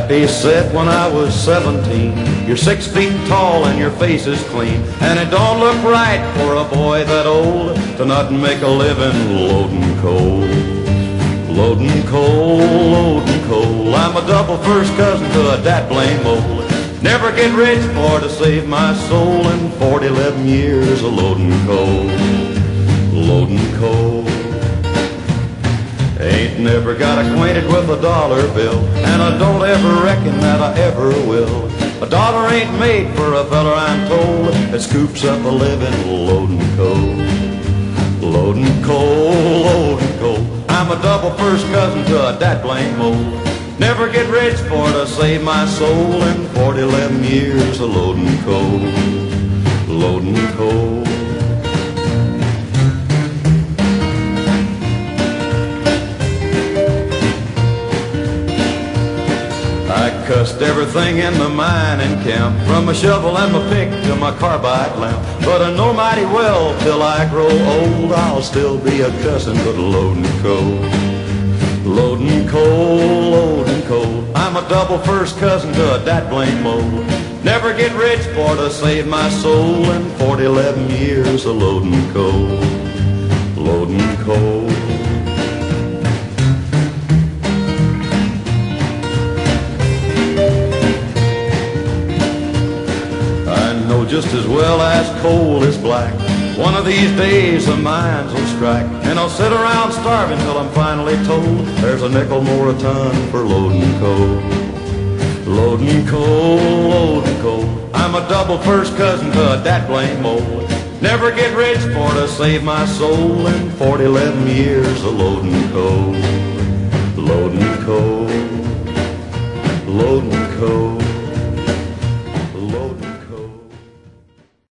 Pappy said when I was 17, you're 6 feet tall and your face is clean, and it don't look right for a boy that old to not make a living loading coal. Loading coal, loading coal. I'm a double first cousin to a dat blame old. Never get rich for to save my soul in 11 years of loading coal. Loading coal. Ain't never got acquainted with a dollar bill, and I don't ever reckon that I ever will. A dollar ain't made for a feller, I'm told, that scoops up a living loading coal. Loading coal, loading coal. I'm a double first cousin to a dat blame old. Never get rich for to save my soul in 11 years of loading coal. Loading coal. I cussed everything in the mining camp, from my shovel and my pick to my carbide lamp. But I know mighty well till I grow old I'll still be a cussin' but loading coal. Loading coal, loading coal. I'm a double first cousin to a dat blame old. Never get rich for to save my soul in 11 years of loading coal. Loading coal. Just as well as coal is black, one of these days the mines will strike, and I'll sit around starving till I'm finally told there's a nickel more a ton for loading coal. Loading coal, loading coal. I'm a double first cousin to a dat blame old. Never get rich for to save my soul in 11 years of loading coal. Loading